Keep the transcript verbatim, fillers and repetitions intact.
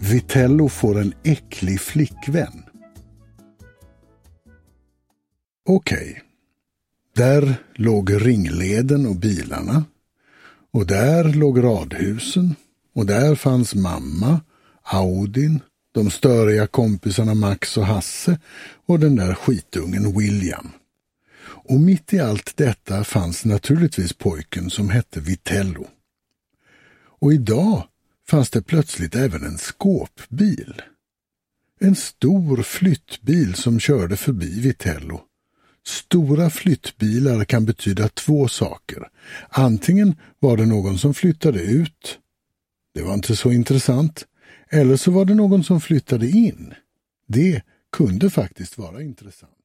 Vitello får en äcklig flickvän. Okej. Okay. Där låg ringleden och bilarna. Och där låg radhusen. Och där fanns mamma, Audin, de störiga kompisarna Max och Hasse och den där skitungen William. Och mitt i allt detta fanns naturligtvis pojken som hette Vitello. Och idag fanns det plötsligt även en skåpbil. En stor flyttbil som körde förbi Vitello. Stora flyttbilar kan betyda två saker. Antingen var det någon som flyttade ut. Det var inte så intressant. Eller så var det någon som flyttade in. Det kunde faktiskt vara intressant.